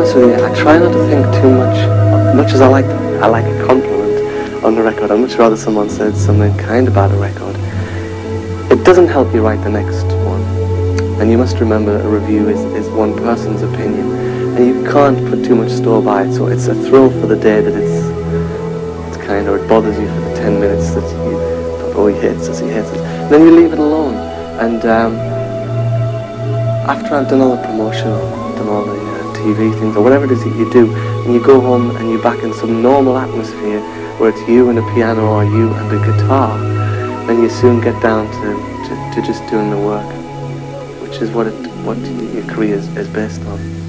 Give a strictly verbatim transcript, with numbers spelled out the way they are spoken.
honest with you, I try not to think too much. Much as I like, I like a compliment on the record, I'd much rather someone said something kind about a record. It doesn't help you write the next one. And you must remember a review is, is one person's opinion. And you can't put too much store by it, so it's a thrill for the day that it's, it's kind of, it bothers you for the ten minutes that you thought, oh, he hates us, he hates us. And then you leave it alone. And um, after I've done all the promotion, done all the uh, T V things, or whatever it is that you do, and you go home and you're back in some normal atmosphere where it's you and a piano or you and a guitar, then you soon get down to, to, to just doing the work, which is what it, what your career is, is based on.